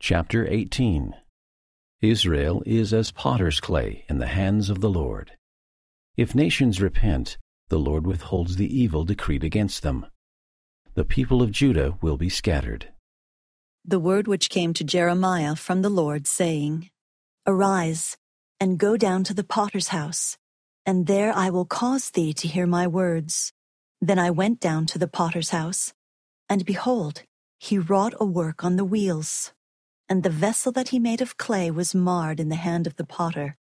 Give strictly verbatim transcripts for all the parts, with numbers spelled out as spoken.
Chapter eighteen. Israel is as potter's clay in the hands of the Lord. If nations repent, the Lord withholds the evil decreed against them. The people of Judah will be scattered. The word which came to Jeremiah from the Lord, saying, Arise, and go down to the potter's house, and there I will cause thee to hear my words. Then I went down to the potter's house, and behold, he wrought a work on the wheels. And the vessel that he made of clay was marred in the hand of the potter.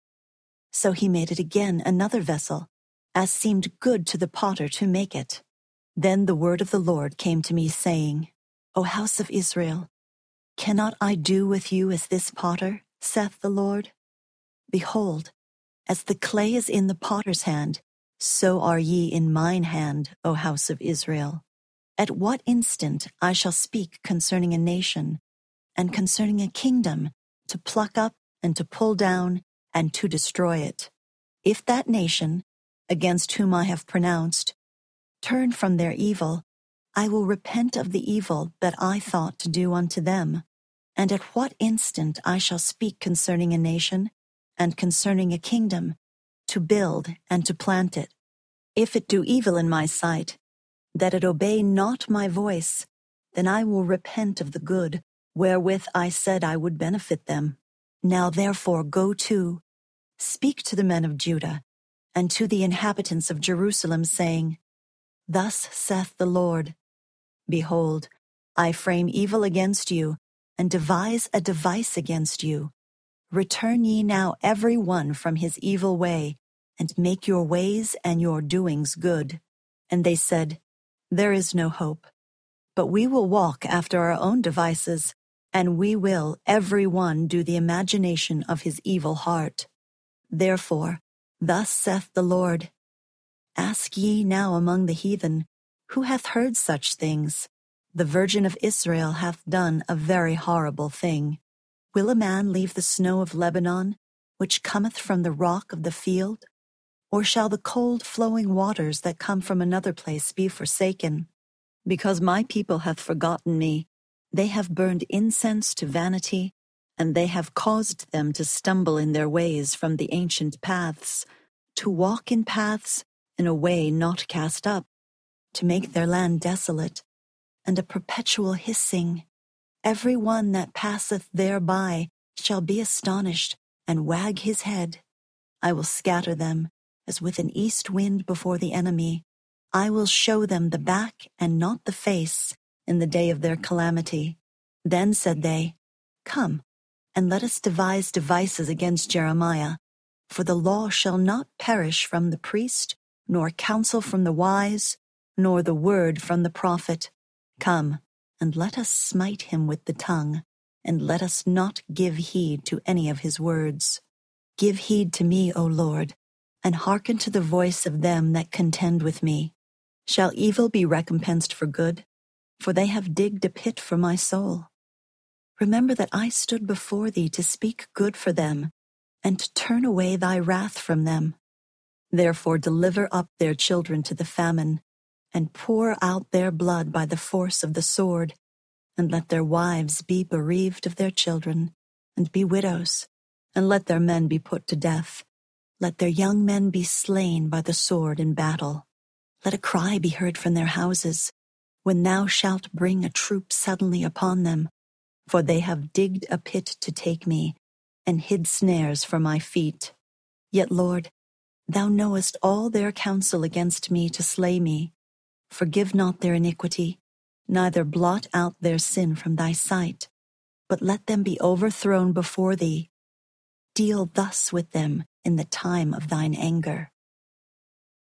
So he made it again another vessel, as seemed good to the potter to make it. Then the word of the Lord came to me, saying, O house of Israel, cannot I do with you as this potter, saith the Lord? Behold, as the clay is in the potter's hand, so are ye in mine hand, O house of Israel. At what instant I shall speak concerning a nation, and concerning a kingdom, to pluck up and to pull down and to destroy it. If that nation, against whom I have pronounced, turn from their evil, I will repent of the evil that I thought to do unto them. And at what instant I shall speak concerning a nation, and concerning a kingdom, to build and to plant it. If it do evil in my sight, that it obey not my voice, then I will repent of the good, wherewith I said I would benefit them. Now therefore go to, speak to the men of Judah, and to the inhabitants of Jerusalem, saying, Thus saith the Lord, Behold, I frame evil against you, and devise a device against you. Return ye now every one from his evil way, and make your ways and your doings good. And they said, There is no hope, but we will walk after our own devices, and we will every one do the imagination of his evil heart. Therefore, thus saith the Lord, Ask ye now among the heathen, who hath heard such things? The Virgin of Israel hath done a very horrible thing. Will a man leave the snow of Lebanon, which cometh from the rock of the field? Or shall the cold flowing waters that come from another place be forsaken? Because my people hath forgotten me, they have burned incense to vanity, and they have caused them to stumble in their ways from the ancient paths, to walk in paths in a way not cast up, to make their land desolate, and a perpetual hissing. Every one that passeth thereby shall be astonished, and wag his head. I will scatter them, as with an east wind before the enemy. I will show them the back and not the face in the day of their calamity. Then said they, Come, and let us devise devices against Jeremiah, for the law shall not perish from the priest, nor counsel from the wise, nor the word from the prophet. Come, and let us smite him with the tongue, and let us not give heed to any of his words. Give heed to me, O Lord, and hearken to the voice of them that contend with me. Shall evil be recompensed for good? For they have digged a pit for my soul. Remember that I stood before thee to speak good for them, and to turn away thy wrath from them. Therefore deliver up their children to the famine, and pour out their blood by the force of the sword, and let their wives be bereaved of their children, and be widows, and let their men be put to death. Let their young men be slain by the sword in battle. Let a cry be heard from their houses, when thou shalt bring a troop suddenly upon them, for they have digged a pit to take me, and hid snares for my feet. Yet, Lord, thou knowest all their counsel against me to slay me. Forgive not their iniquity, neither blot out their sin from thy sight, but let them be overthrown before thee. Deal thus with them in the time of thine anger.